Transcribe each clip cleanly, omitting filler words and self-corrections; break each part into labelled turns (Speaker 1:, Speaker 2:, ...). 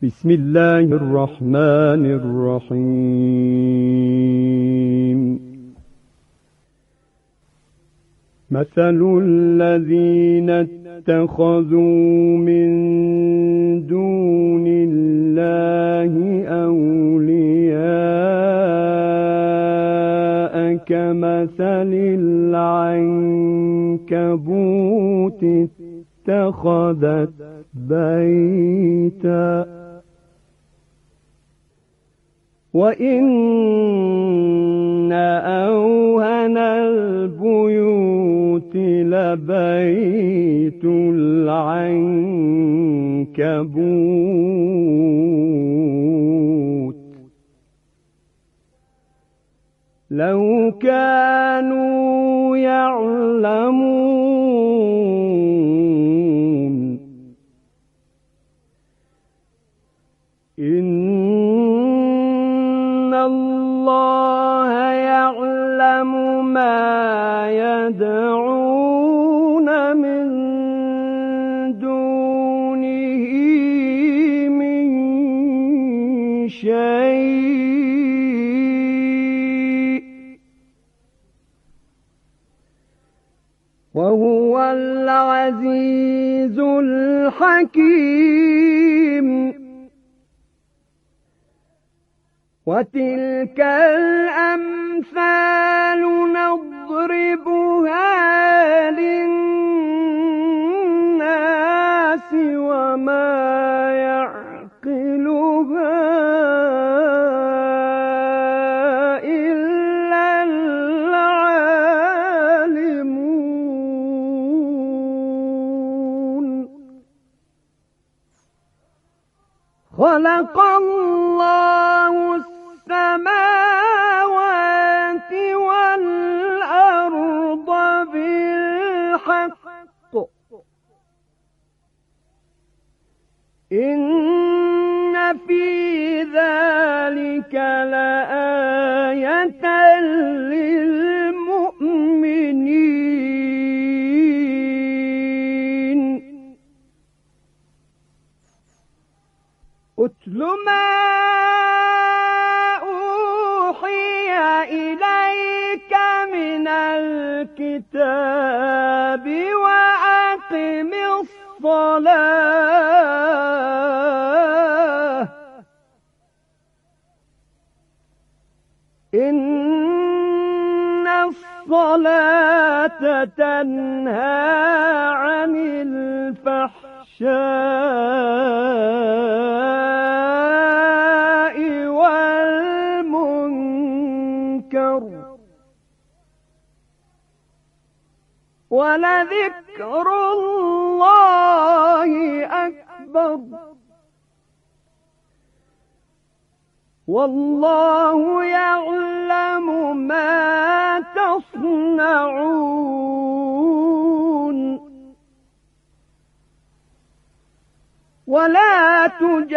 Speaker 1: بسم الله الرحمن الرحيم مثل الذين اتخذوا من دون الله أولياء كمثل العنكبوت اتخذت بيتا وإن أوهن البيوت لبيت العنكبوت لو كانوا يعلمون إن الله يعلم ما يدعون من دونه من شيء وهو العزيز الحكيم وتلك الأمثال نضربها للناس وما يعقلها إلا العالمون خلق الله السماوات والأرض بالحق إن في ذلك لآية للمؤمنين أتل ما إليك من الكتاب وأقم الصلاة إن الصلاة تنهى عن الفحشاء والمنكر ولذكر الله أكبر والله يعلم ما تصنعون ولا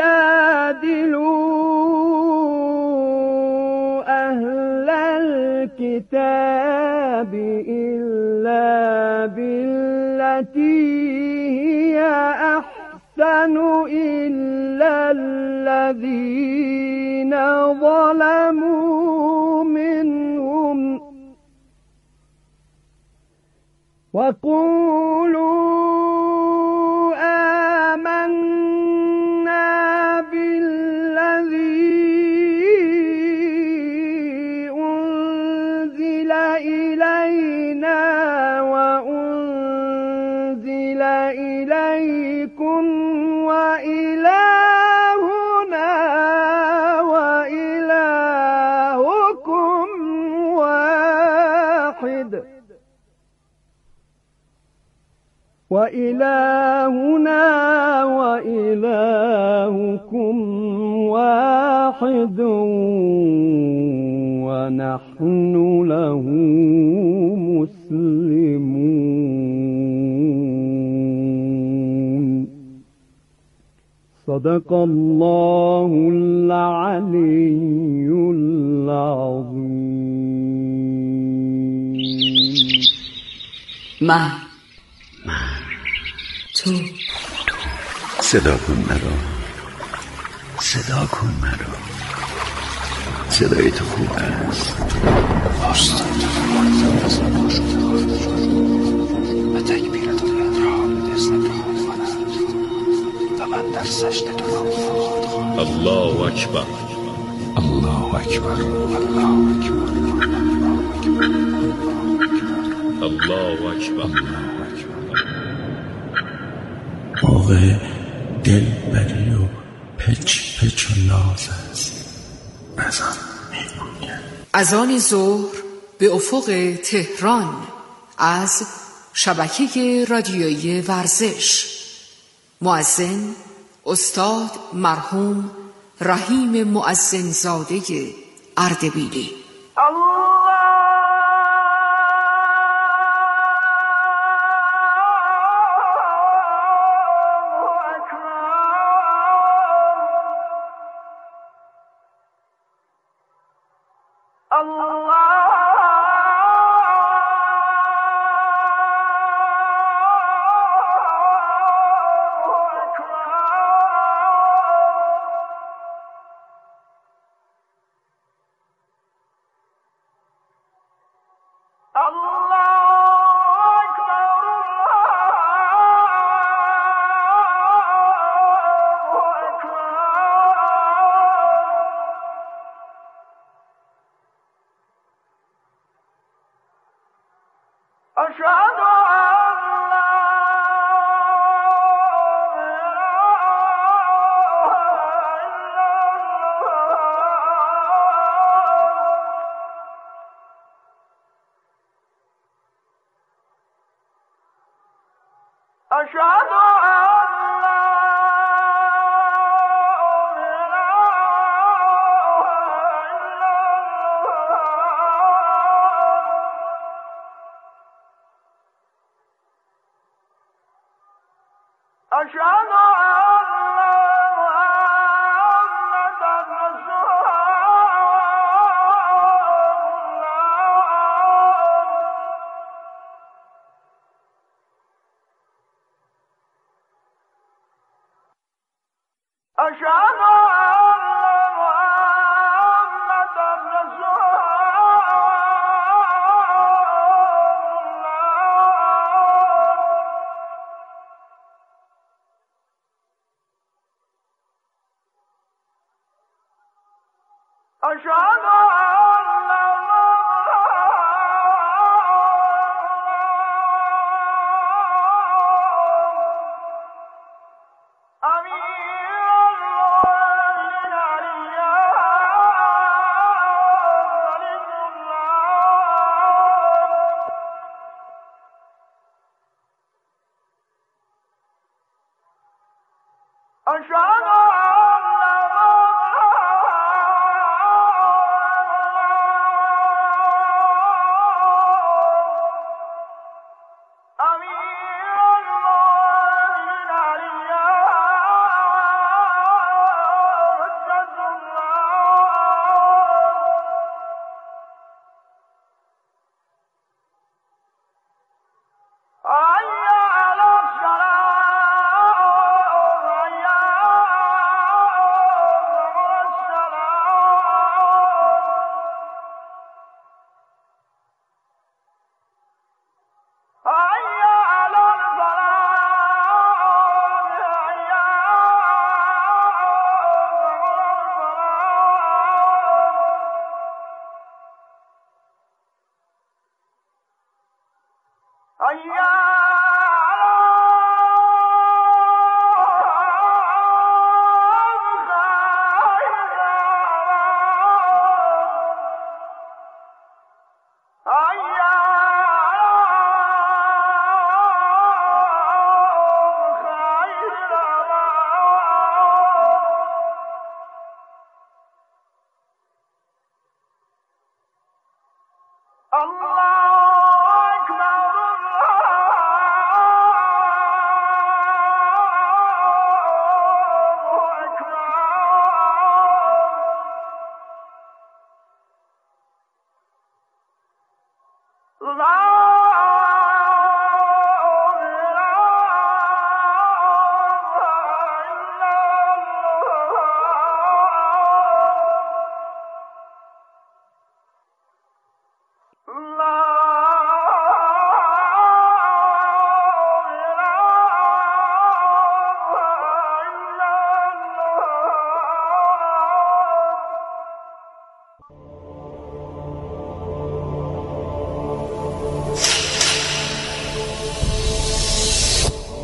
Speaker 1: تجادلوا أهل الكتاب إلا بالتي هي أحسن إلا الذين ظلموا منهم وقولوا آمنا بالذي أنزل إلينا وأنزل إليكم وإلهنا وإلهكم واحد وإلهنا وإلهكم واحد ونحن له مسلمون صدق الله العلي العظيم.
Speaker 2: تو صدا کن مرا صدا کن مرا. صدای تو خوب است. آستان تو و تکبیرت را به دست و من در سجده تو را الله اکبر، الله اکبر، الله اکبر، الله اکبر. موقع دلبری و پچ پچ و ناز است. اذان میگوید.
Speaker 3: اذان ظهر به افق تهران از شبکه رادیویی ورزش. مؤذن استاد مرحوم رحیم مؤذن زاده اردبیلی.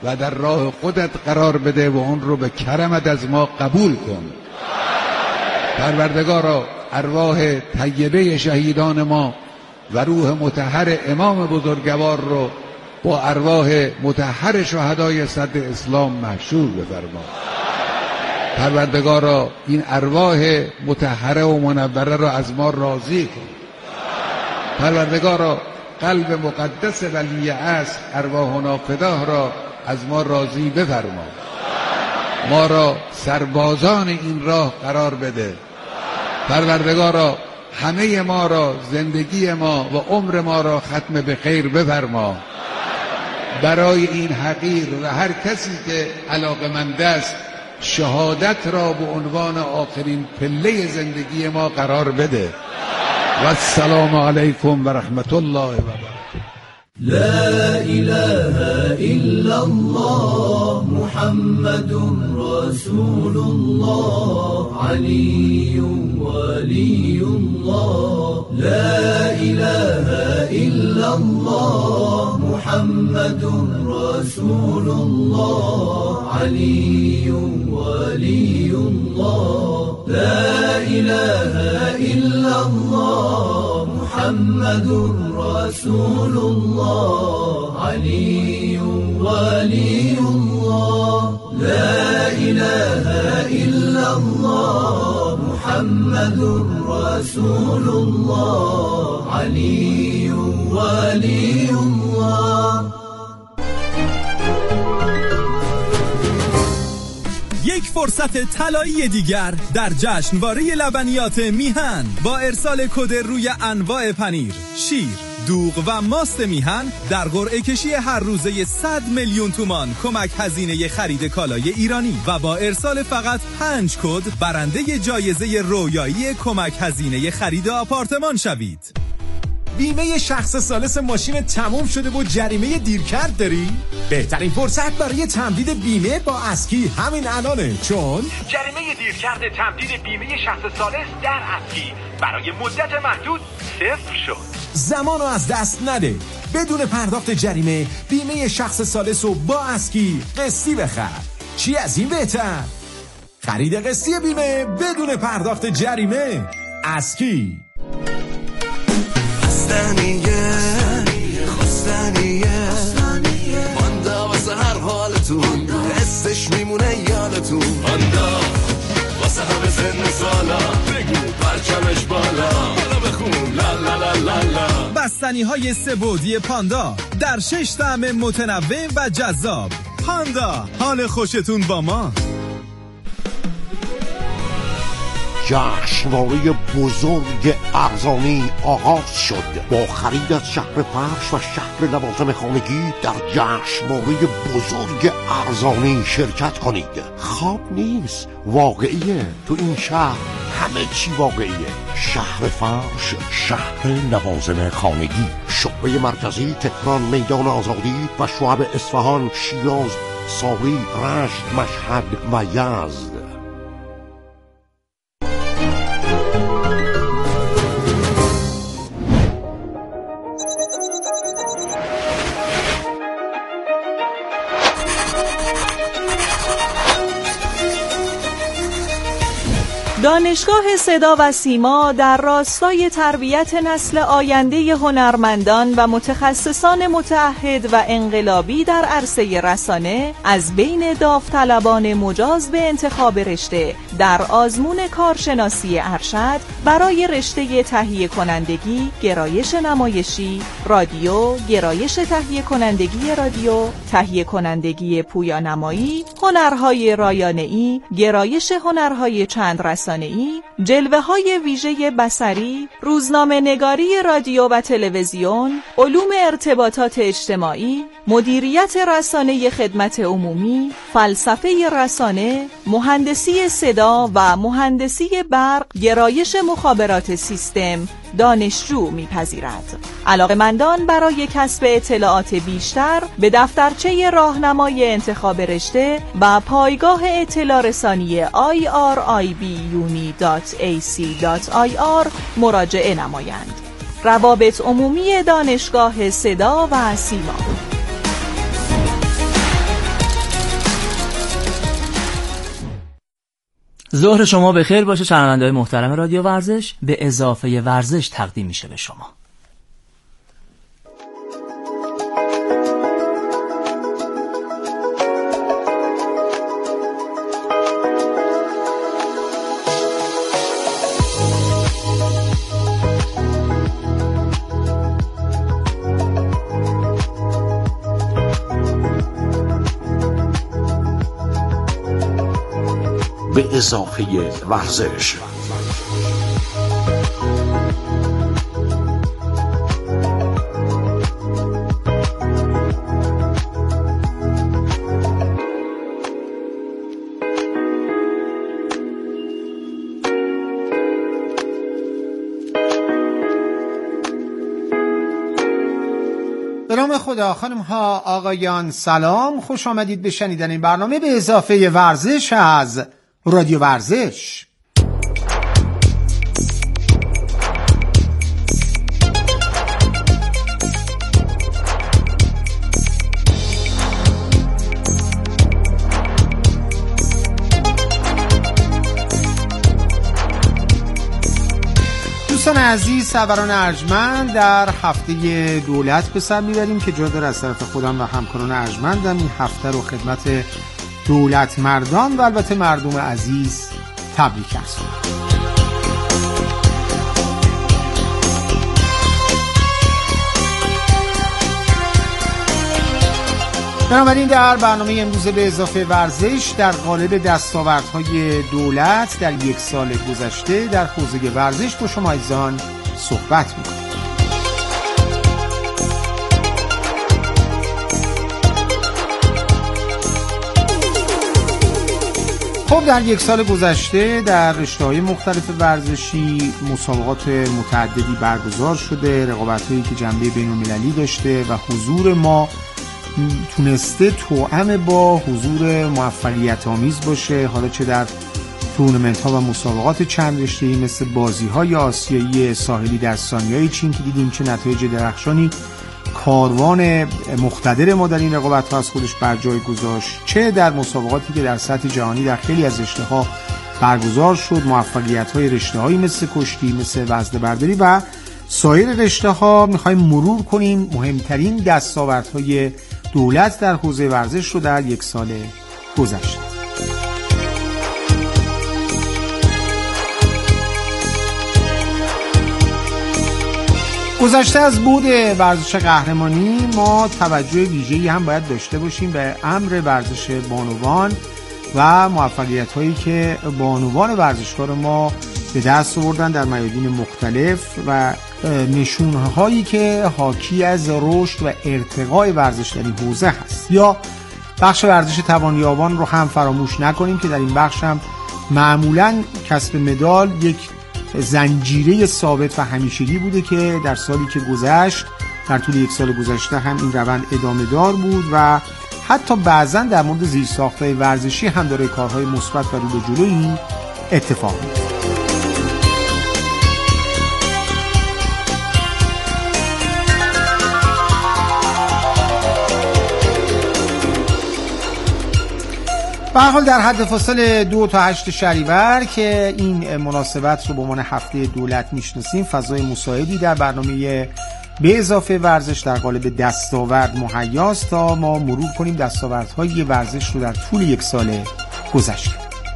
Speaker 4: و در راه خودت قرار بده و اون رو به کرمت از ما قبول کن. پروردگارا ارواح طیبه شهیدان ما و روح مطهر امام بزرگوار رو با ارواح مطهر شهدای صدر اسلام محشور بفرما. پروردگارا این ارواح مطهره و منوره را از ما راضی کن. پروردگارا قلب مقدس ولی عصر ارواحنا فداه را از ما راضی بفرما. ما را سربازان این راه قرار بده. پروردگارا همه ما را، زندگی ما و عمر ما را ختم به خیر بفرما. برای این حقیر و هر کسی که علاقمند است شهادت را به عنوان آخرین پله زندگی ما قرار بده. و السلام علیکم و رحمت الله و برکاته.
Speaker 5: لا إله إلا الله محمد رسول الله علي ولي الله. لا إله إلا الله محمد رسول الله علي ولي الله. لا إله إلا الله محمد رسول الله علي ولي الله. لا إله إلا الله محمد رسول الله علي ولي الله.
Speaker 6: یک فرصت طلایی دیگر در جشنواره لبنیات میهن با ارسال کد روی انواع پنیر، شیر، دوغ و ماست میهن در قرعه کشی هر روزه 100 میلیون تومان کمک هزینه خرید کالای ایرانی و با ارسال فقط 5 کد برنده جایزه رویایی کمک هزینه خرید آپارتمان شوید.
Speaker 7: بیمه شخص ثالث ماشین تموم شده و جریمه دیرکرد داری؟ بهترین فرصت برای تمدید بیمه با اسکی همین الانه، چون
Speaker 8: جریمه دیرکرد تمدید بیمه شخص ثالث در اسکی برای مدت محدود صفر شد.
Speaker 7: زمانو از دست نده. بدون پرداخت جریمه بیمه شخص ثالث رو با اسکی قسطی بخر. چی از این بهتر؟ خرید قسطی بیمه بدون پرداخت جریمه. اسکی.
Speaker 9: خستنیه ماندا واسه هر حالتون حسش میمونه یادتون. ماندا واسه همه سن سالا بگو پرچمش بالا بخون لا لا لا لا لا.
Speaker 6: بستنی های سه‌بعدی پاندا در 6 طعم متنوع و جذاب. پاندا، حال خوشتون با ما.
Speaker 10: جشنواره بزرگ ارزانی آغاز شد. با خرید از شهر فرش و شهر لوازم خانگی در جشنواره بزرگ ارزانی شرکت کنید. خواب نیست، واقعیه. تو این شهر همه چی واقعیه. شهر فرش، شهر لوازم خانگی، شعبه مرکزی تهران، میدان آزادی و شعب اصفهان، شیراز، ساری، رشت، مشهد و یزد.
Speaker 11: دانشگاه صدا و سیما در راستای تربیت نسل آینده هنرمندان و متخصصان متعهد و انقلابی در عرصه رسانه از بین داوطلبان مجاز به انتخاب رشته در آزمون کارشناسی ارشد برای رشته تهیه کنندگی، گرایش نمایشی، رادیو، گرایش تهیه کنندگی رادیو، تهیه کنندگی پویانمایی، هنرهای رایانه‌ای، گرایش هنرهای چند رسانه‌ای، جلوه‌های ویژه بصری، روزنامه نگاری رادیو و تلویزیون، علوم ارتباطات اجتماعی، مدیریت رسانه خدمت عمومی، فلسفه رسانه، مهندسی صدا و مهندسی برق، گرایش مخابرات سیستم دانشجو می‌پذیرد. علاقه‌مندان برای کسب اطلاعات بیشتر به دفترچه راهنمای انتخاب رشته و پایگاه اطلاع رسانی iribuni.ac.ir مراجعه نمایند. روابط عمومی دانشگاه صدا و سیما.
Speaker 12: ظهر شما بخیر باشه شنونده‌های محترم رادیو ورزش. به اضافه ورزش تقدیم میشه به شما.
Speaker 10: به اضافه ورزش.
Speaker 13: به نام خدا. خانم ها آقایان سلام، خوش آمدید به شنیدن این برنامه به اضافه ورزش از رادیو ورزش. دوستان عزیز، سروران ارجمند، در هفته دولت به سر میبریم که جا داره از طرف خودم و همکاران ارجمندم این هفته رو خدمت دولت مردان و البته مردم عزیز تبریک عرض کنم. بنابراین در برنامه امروز به اضافه ورزش در قالب دستاوردهای دولت در یک سال گذشته در حوزه ورزش با شما عزیزان صحبت می‌کنیم. خب در یک سال گذشته در رشته‌های مختلف ورزشی مسابقات متعددی برگزار شده، رقابت‌هایی که جنبه بین‌المللی داشته و حضور ما تونسته توأم با حضور موفقیت‌آمیز باشه، حالا چه در تورنمنت‌ها و مسابقات چند رشته‌ای مثل بازی‌های آسیایی ساحلی در سانیای چین که دیدیم چه نتایج درخشانی کاروان مقتدر ما در این رقابت‌ها از خودش بر جای گذاشت، چه در مسابقاتی که در سطح جهانی در خیلی از رشته‌ها برگزار شد، موفقیت‌های رشته‌هایی مثل کشتی، مثل وزنه‌برداری و سایر رشته‌ها. می‌خوایم مرور کنیم مهمترین دستاوردهای دولت در حوزه ورزش رو در یک سال گذشته. گذشته از بود ورزش قهرمانی ما توجه ویژه‌ای هم باید داشته باشیم به امر ورزش بانوان و موفقیت‌هایی که بانوان ورزشکار ما به دست آوردن در میادین مختلف و نشونهایی که حاکی از رشد و ارتقای ورزش در این حوزه هست. یا بخش ورزش توانیابان رو هم فراموش نکنیم که در این بخش هم معمولاً کسب مدال یک زنجیره ثابت و همیشگی بوده که در سالی که گذشت، در طول یک سال گذشته هم این روند ادامه دار بود و حتی بعضاً در مورد زیرساخت‌های ورزشی هم داره کارهای مثبت و رو به جلویی اتفاق میفته. به هر حال در حد فاصل 2 تا 8 شهریور که این مناسبت رو به عنوان هفته دولت میشناسیم، فضای مساعدی در برنامه به اضافه ورزش در قالب دستاورد مهیاست تا ما مرور کنیم دستاوردهای ورزش رو در طول یک سال گذشته.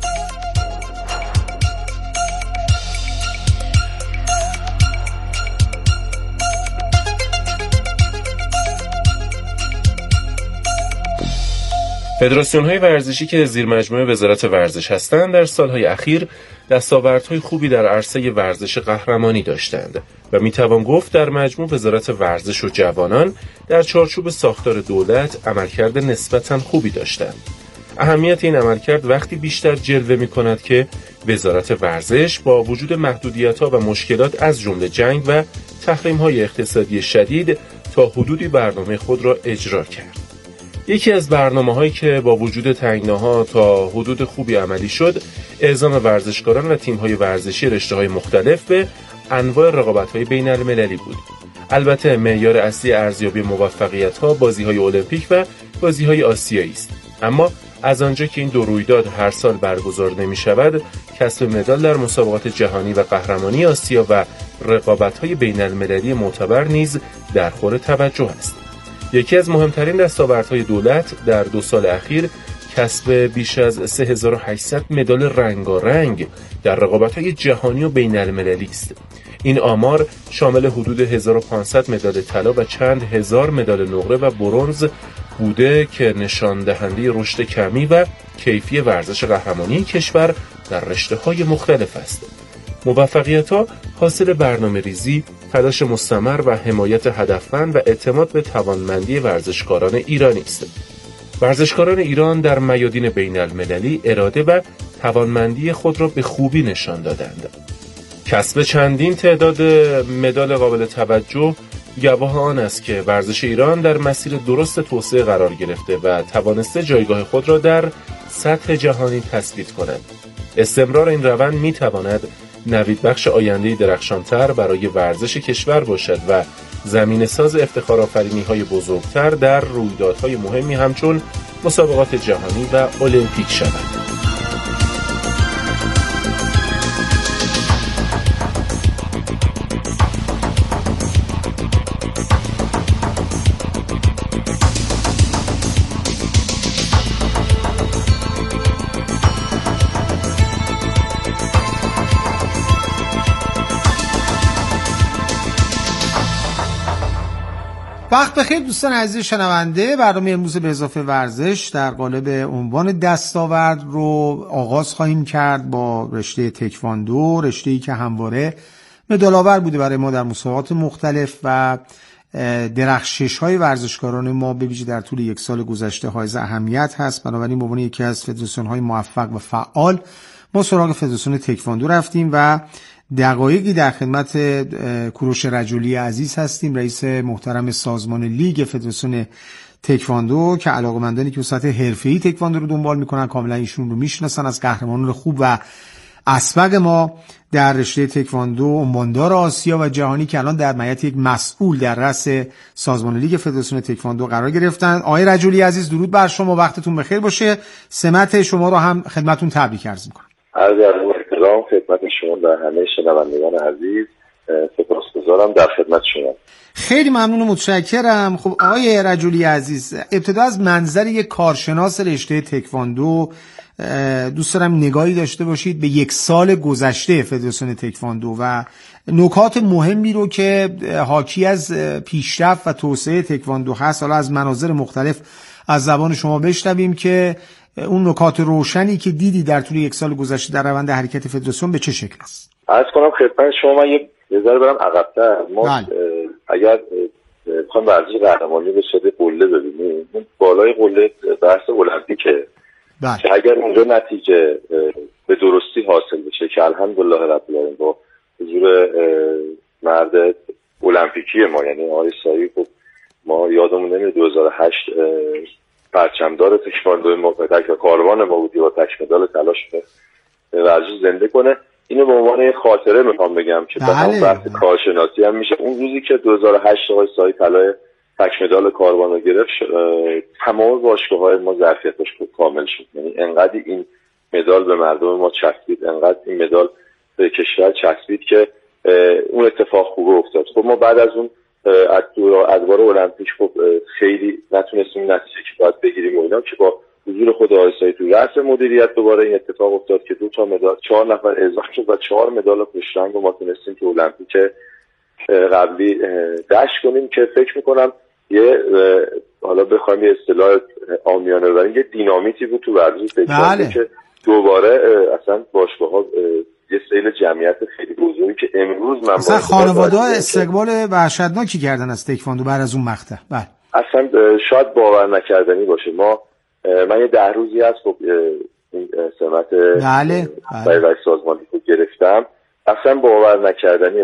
Speaker 14: فدراسیون‌های ورزشی که زیر مجموعه وزارت ورزش هستند در سالهای اخیر دستاوردهای خوبی در عرصه ورزش قهرمانی داشتند و میتوان گفت در مجموع وزارت ورزش و جوانان در چارچوب ساختار دولت عملکرد نسبتاً خوبی داشتند. اهمیت این عملکرد وقتی بیشتر جلوه می‌کند که وزارت ورزش با وجود محدودیت‌ها و مشکلات از جمله جنگ و تحریم‌های اقتصادی شدید تا حدودی برنامه خود را اجرا کرد. یکی از برنامه‌هایی که با وجود تنگناها تا حدود خوبی عملی شد، اعزام ورزشکاران و تیم‌های ورزشی رشته‌های مختلف به انواع رقابت‌های بین‌المللی بود. البته معیار اصلی ارزیابی موفقیت‌ها بازی‌های المپیک و بازی‌های آسیایی است. اما از آنجا که این دو رویداد هر سال برگزار نمی شود، کسب مدال در مسابقات جهانی و قهرمانی آسیا و رقابت‌های بین‌المللی معتبر نیز در خور توجه است. یکی از مهمترین دستاوردهای دولت در 2 سال اخیر کسب بیش از 3800 مدال رنگارنگ در رقابت‌های جهانی و بین‌المللی است. این آمار شامل حدود 1500 مدال طلا و چند هزار مدال نقره و برنز بوده که نشان دهنده رشد کمی و کیفی ورزش قهرمانی کشور در رشته‌های مختلف است. موفقیت‌ها حاصل برنامه‌ریزی، تلاش مستمر و حمایت هدفمند و اعتماد به توانمندی ورزشکاران ایرانی است. ورزشکاران ایران در میادین بین‌المللی اراده و توانمندی خود را به خوبی نشان دادند. کسب چندین تعداد مدال قابل توجه گواه آن است که ورزش ایران در مسیر درست توسعه قرار گرفته و توانسته جایگاه خود را در سطح جهانی تثبیت کند. استمرار این روند می‌تواند نویدبخش آینده‌ای درخشانتر برای ورزش کشور باشد و زمینه‌ساز افتخارآفرینی‌های بزرگتر در رویدادهای مهمی همچون مسابقات جهانی و المپیک شود.
Speaker 13: وقت بخیر دوستان عزیز شنونده. برنامه امروز به اضافه ورزش در قالب عنوان دستاورد رو آغاز خواهیم کرد با رشته تکواندو، رشته‌ای که همواره مدال‌آور بوده برای ما در مسابقات مختلف و درخشش‌های ورزشکاران ما به ویژه در طول 1 سال گذشته حائز اهمیت هست. بنابراین به عنوان یکی از فدراسیون‌های موفق و فعال ما سراغ فدراسیون تکواندو رفتیم و دقایقی در خدمت کوروش رجلی عزیز هستیم، رئیس محترم سازمان لیگ فدراسیون تکواندو که علاقه‌مندانی که به سطح حرفه‌ای تکواندو رو دنبال میکنن کاملا ایشون رو میشناسن، از قهرمانان خوب و اسبق ما در رشته تکواندو، عنواندار آسیا و جهانی که الان در معیت یک مسئول در رأس سازمان لیگ فدراسیون تکواندو قرار گرفتن. آقای رجلی عزیز درود بر شما، وقتتون بخیر باشه. سمت شما رو هم خدمتتون تبریک عرض میکنم.
Speaker 15: سلام خدمت شما و همه شنوندگان عزیز، سپاسگزارم در خدمت شما.
Speaker 13: خیلی ممنون و متشکرم. خب آقای رجلی عزیز، ابتدا از منظر یک کارشناس رشته تکواندو دوست دارم نگاهی داشته باشید به 1 سال گذشته فدراسیون تکواندو و نکات مهمی رو که حاکی از پیشرفت و توسعه تکواندو هست حالا از مناظر مختلف از زبان شما بشنویم که اون نکات روشنی که دیدی در طول 1 سال گذشته در روند حرکت فدراسیون به چه شکل است؟
Speaker 15: عرض کنم خدمت شما، من یه ذره برم عقب‌تر. ما اگر بخوایم ورزش قهرمانی به صورت قله ببینیم، اون بالای قله بحث المپیکه که اگر اونجا نتیجه به درستی حاصل بشه که الحمدلله رب العالمین با حضور مرد المپیکی ما یعنی آقای سایی، خب ما یادمون نمیاد 2008 پرچمدار تکواندو ما و کاروان ما بودی با تک مدال طلاش ورزش زنده کنه. اینو به عنوان خاطره میخوام بگم که بحث کارشناسی هم میشه. اون روزی که 2008 آقای سایی طلای تک مدال کاروان رو گرفت، تمام باشگاه‌های ما ظرفیتش خوب کامل شد. یعنی انقدر این مدال به مردم ما چسبید، انقدر این مدال به کشور چسبید که اون اتفاق خوب افتاد. خب ما بعد از اون ادوار المپیک خب خیلی نتونستیم نتیجه که باید بگیریم و اینا، که با حضور خود آقای سایی تو رأس مدیریت دوباره این اتفاق افتاد که 2 مدال 4 نفر اضافه شد و 4 مدال پشترنگ رو ما تونستیم که المپیک قبلی دشت کنیم که فکر میکنم یه حالا بخوایم یه اصطلاح عامیانه ببریم، یه دینامیتی بود تو ورزش تکواندو که دوباره اصلا باشگاه‌ها یه سیل جمعیت خیلی بزرگی که امروز من
Speaker 13: اصلا خانواده‌ها استقبال وحشتناکی کردن از تکواندو بعد از اون مقطع. بله
Speaker 15: اصلا شاید باور نکردنی باشه. من یه 10 روزی هست خب این سمت رئیس سازمانی رو گرفتم، اصلا باور نکردنی.